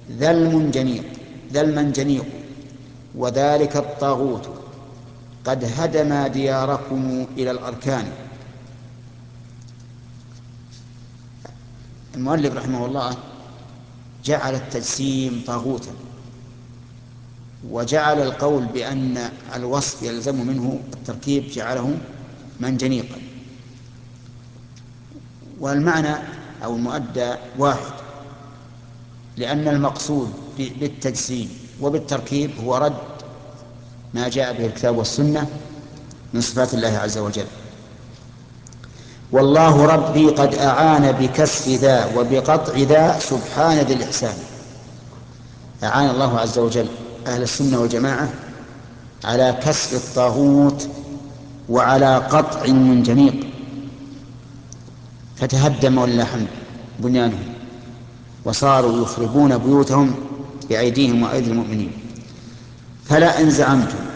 ذا المنجنيق وذلك الطاغوت قد هدم دياركم إلى الأركان. المؤلف رحمه الله جعل التجسيم طاغوتا، وجعل القول بأن الوصف يلزم منه التركيب جعله منجنيقا، والمعنى أو المؤدى واحد، لأن المقصود بالتجسيم وبالتركيب هو رد ما جاء به الكتاب والسنة من صفات الله عز وجل. والله ربي قد أعان بكسر ذا وبقطع ذا سبحان ذي الإحسان. أعان الله عز وجل أهل السنة والجماعة على كسر الطاغوت وعلى قطع المنجنيق، فتهدم ولله الحمد بنيانهم، وصاروا يخربون بيوتهم بأيديهم وأيدي المؤمنين. فلا إن زعمتم